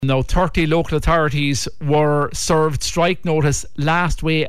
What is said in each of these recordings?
Now, 30 local authorities were served strike notice last week,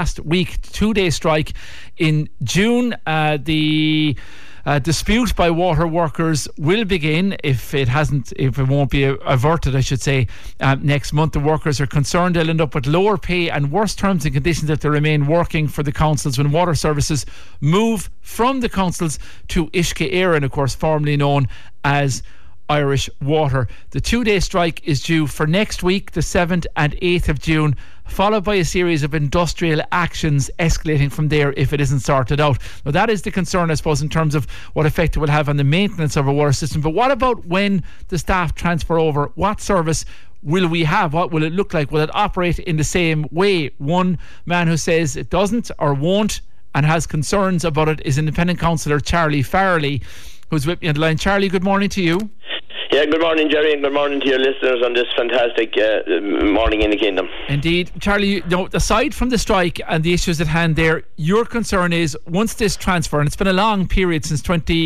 2-day strike in June. The dispute by water workers will begin if it won't be averted, I should say, next month. The workers are concerned they'll end up with lower pay and worse terms and conditions if they remain working for the councils when water services move from the councils to Uisce Éireann, of course, formerly known as Irish Water. The 2-day strike is due for next week, the 7th and 8th of June, followed by a series of industrial actions escalating from there if it isn't sorted out. Now, that is the concern, I suppose, in terms of what effect it will have on the maintenance of our water system. But what about when the staff transfer over? What service will we have? What will it look like? Will it operate in the same way? One man who says it doesn't or won't and has concerns about it is independent councillor Charlie Farrelly, who's with me on the line. Charlie, good morning to you. Yeah, good morning, Jerry, and good morning to your listeners on this fantastic morning in the Kingdom. Indeed. Charlie, aside from the strike and the issues at hand there, your concern is once this transfer, and it's been a long period since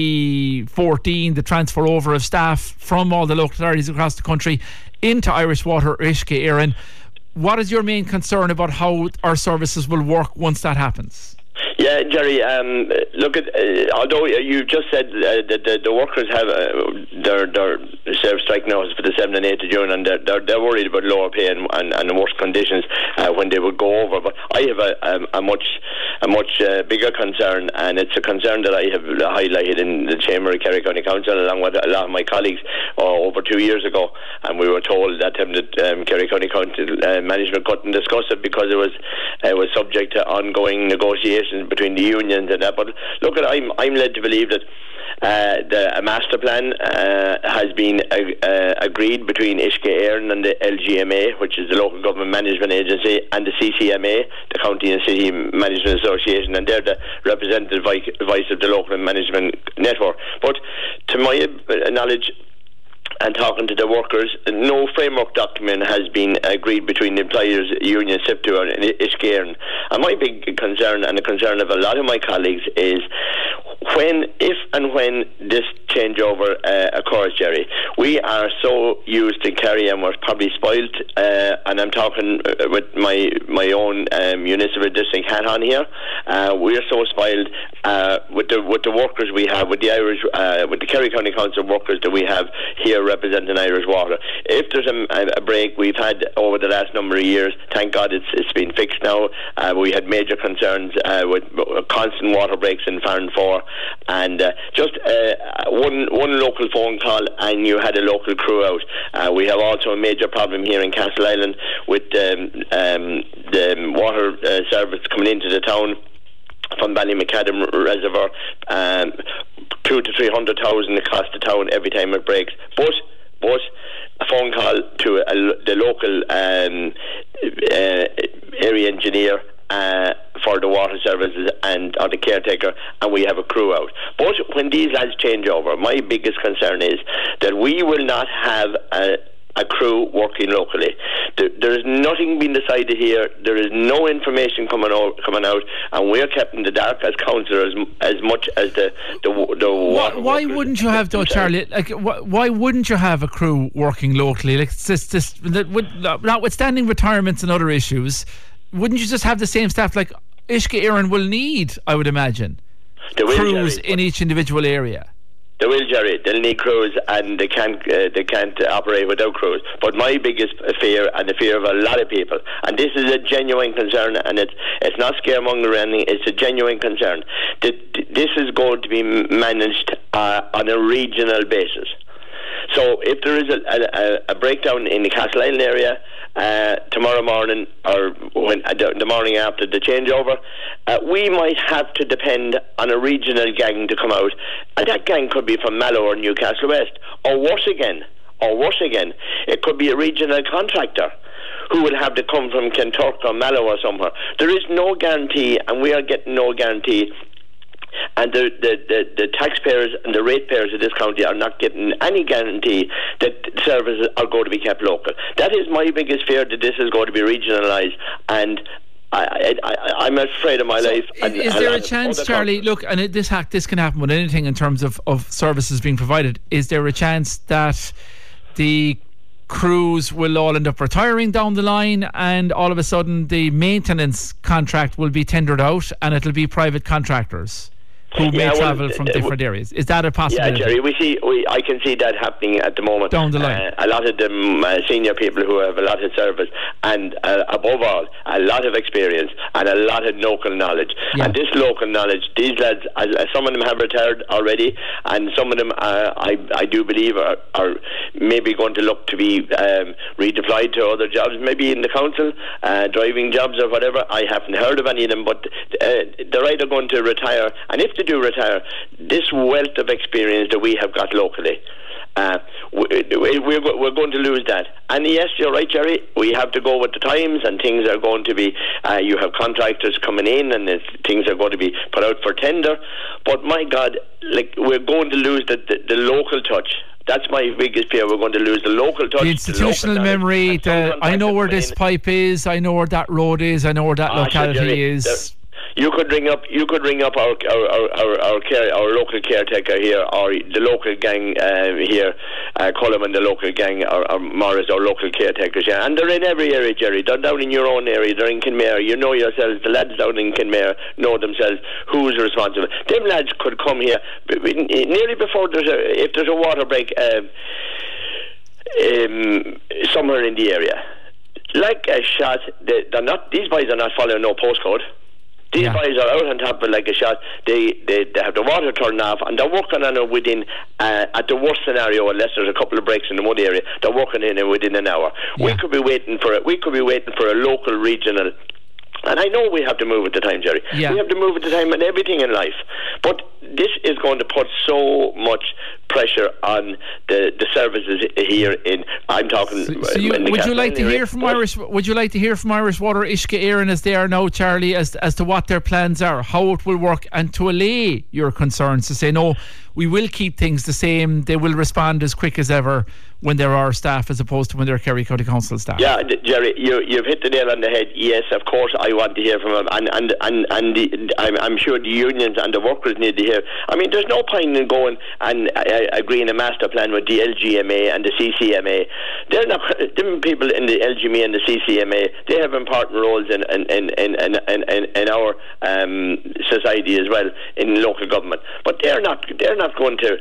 2014, the transfer over of staff from all the local authorities across the country into Irish Water, Uisce Éireann, what is your main concern about how our services will work once that happens? Yeah, Jerry, look, although you just said that the workers have their served strike notice for the 7th and 8th of June, and they're worried about lower pay and worse conditions when they would go over. But I have a much bigger concern, and it's a concern that I have highlighted in the Chamber of Kerry County Council along with a lot of my colleagues over 2 years ago, and we were told that Kerry County Council management couldn't discuss it because it was subject to ongoing negotiations between the unions and that. But look, I'm led to believe that a master plan has been agreed between Uisce Éireann and the LGMA, which is the Local Government Management Agency, and the CCMA, the County and City Management Association, and they're the representative voice of the local management network. But to my knowledge, and talking to the workers, no framework document has been agreed between the employers' union, SIPTU, and Uisce Éireann. And my big concern, and the concern of a lot of my colleagues, is if and when this changeover occurs, Jerry, we are so used to Kerry, and we're probably spoilt, and I'm talking with my own municipal district hat on here. We're so spoiled with the workers we have, with the Irish, with the Kerry County Council workers that we have here representing Irish Water. If there's a break we've had over the last number of years, thank God it's been fixed now. We had major concerns with constant water breaks in Farn 4, and just one local phone call and you had a local crew out. We have also a major problem here in Castleisland with the water service coming into the town from Ballymacadam Reservoir. 200,000 to 300,000 it costs the town every time it breaks. But a phone call to the local area engineer for the water services or the caretaker, and we have a crew out. But when these lads change over, my biggest concern is that we will not have a crew working locally. There is nothing being decided here. There is no information coming out, and we're kept in the dark as councillors as much as the water. Why wouldn't you have, though, Charlie? Like, why wouldn't you have a crew working locally? Like, notwithstanding retirements and other issues, wouldn't you just have the same staff? Like Uisce Éireann will need, I would imagine, crews in each individual area. They will, Jerry. They'll need crews, and they can't operate without crews. But my biggest fear, and the fear of a lot of people, and this is a genuine concern, and it's not scaremongering or anything, it's a genuine concern, that this is going to be managed on a regional basis. So if there is a breakdown in the Castleisland area tomorrow morning, or when the morning after the changeover, we might have to depend on a regional gang to come out, and that gang could be from Mallow or Newcastle West, or worse again, it could be a regional contractor who would have to come from Kentucky or Mallow or somewhere. There is no guarantee, and we are getting no guarantee. And the taxpayers and the ratepayers of this county are not getting any guarantee that services are going to be kept local. That is my biggest fear, that this is going to be regionalised, and I'm afraid of my life. Is there a chance, Charlie, look, and this can happen with anything in terms of services being provided, is there a chance that the crews will all end up retiring down the line, and all of a sudden the maintenance contract will be tendered out and it'll be private contractors who may travel from different areas. Is that a possibility? Yeah, Jerry, I can see that happening at the moment. Down the line. A lot of them senior people who have a lot of service and above all, a lot of experience and a lot of local knowledge. Yeah. And this local knowledge, these lads, some of them have retired already, and some of them, I do believe, are maybe going to look to be redeployed to other jobs, maybe in the council, driving jobs or whatever. I haven't heard of any of them, but they're either going to retire, and if they do retire, this wealth of experience that we have got locally, we're going to lose that. And yes, you're right, Jerry, we have to go with the times, and things are going to be, you have contractors coming in, and things are going to be put out for tender. But my God, like, we're going to lose the local touch. That's my biggest fear. We're going to lose the local touch, the institutional memory. I know where this pipe is, I know where that road is, I know where that locality is. You could ring up our local caretaker here, or the local gang here, Cullum and the local gang, or Morris, our local caretakers here, and they're in every area, Jerry. They're down in your own area. They're in Kinmare. You know yourselves. The lads down in Kinmare know themselves who's responsible. Them lads could come here nearly before if there's a water break somewhere in the area. Like a shot. These boys are not following no postcode. These boys are out on top of it like a shot. They have the water turned off, and they're working on it within, at the worst scenario, unless there's a couple of breaks in the mud area, they're working in it within an hour. Yeah. We could be waiting for a local, regional. And I know we have to move with the time, Jerry. Yeah. We have to move with the time and everything in life. But this is going to put so much pressure on the services here in. I'm talking. Would you like to hear from Irish Water Uisce Éireann as they are now, Charlie, as to what their plans are, how it will work, and to allay your concerns, to say no, we will keep things the same. They will respond as quick as ever when there are staff, as opposed to when they're Kerry County Council staff. Yeah, Jerry, you've hit the nail on the head. Yes, of course, I want to hear from them, and I'm sure the unions and the workers need to hear. I mean, there's no point in going and agreeing a master plan with the LGMA and the CCMA. They're not them people in the LGMA and the CCMA. They have important roles in our society as well, in local government. But they're not going to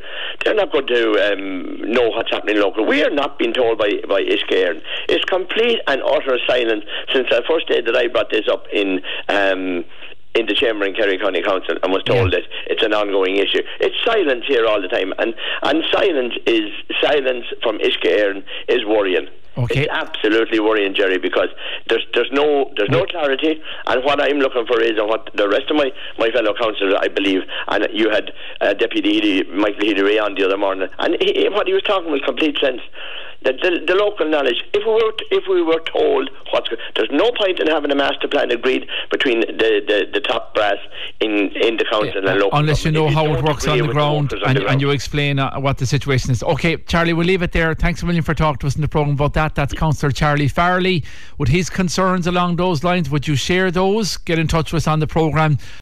know what's happening local. We are not being told by Uisce Éireann. It's complete and utter silence since the first day that I brought this up in the chamber in Kerry County Council and was told that it's an ongoing issue. It's silence here all the time, and silence from Uisce Éireann is worrying. Okay. It's absolutely worrying, Jerry, because there's no clarity, and what I'm looking for is, and what the rest of my fellow councillors, I believe, and you had Deputy Michael Healy on the other morning, and what he was talking was complete sense. The local knowledge. If we were told there's no point in having a master plan agreed between the top brass in the council and local, unless you know how it works on the ground, and you explain what the situation is. Okay, Charlie, we'll leave it there. Thanks a million for talking to us in the programme about that. That's Councillor Charlie Farley with his concerns along those lines. Would you share those? Get in touch with us on the programme.